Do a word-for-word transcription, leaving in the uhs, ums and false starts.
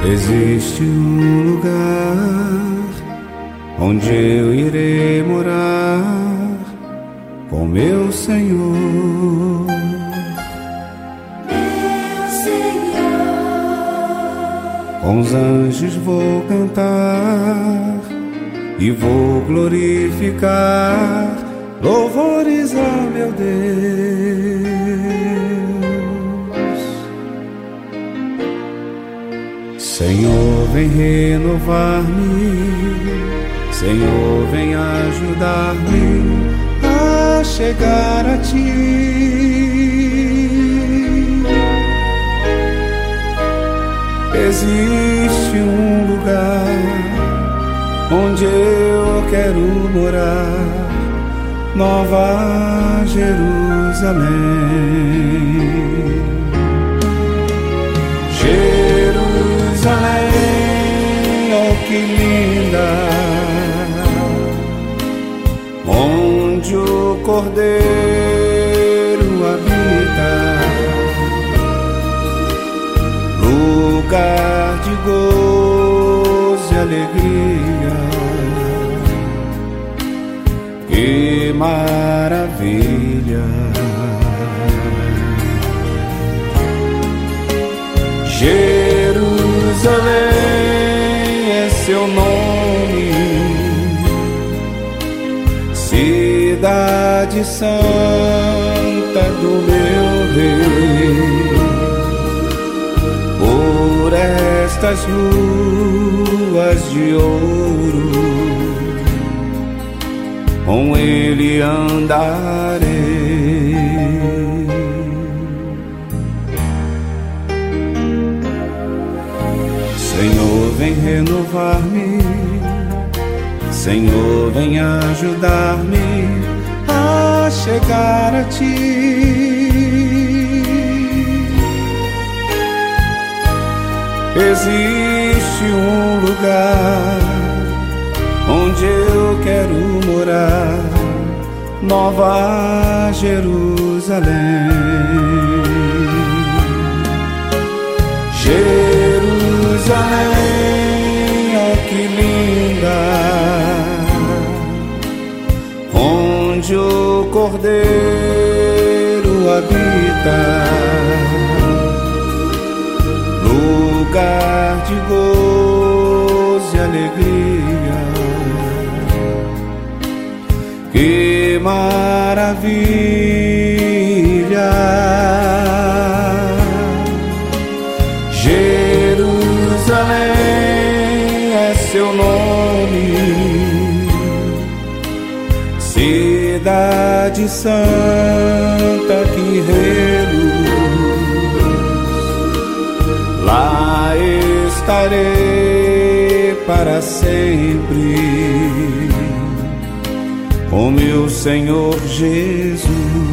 Existe um lugar onde eu irei morar com meu Senhor. Meu Senhor. Com os anjos vou cantar e vou glorificar louvores a meu Deus. Senhor, vem renovar-me, Senhor, vem ajudar-me a chegar a Ti. Existe um lugar onde eu quero morar, Nova Jerusalém. Jerusalém, oh que linda, onde o Cordeiro habita, lugar de gozo e alegria. Que maravilha! Jerusalém é seu nome, cidade santa do meu rei. Por estas ruas de ouro com ele andarei. Senhor, vem renovar-me, Senhor, vem ajudar-me a chegar a Ti. Existe um lugar onde eu quero morar, Nova Jerusalém. Jerusalém, oh que linda, onde o Cordeiro habita, lugar de gozo e alegria. Que maravilha! Jerusalém é seu nome, cidade santa que reluz. Lá estarei para sempre com meu Senhor Jesus.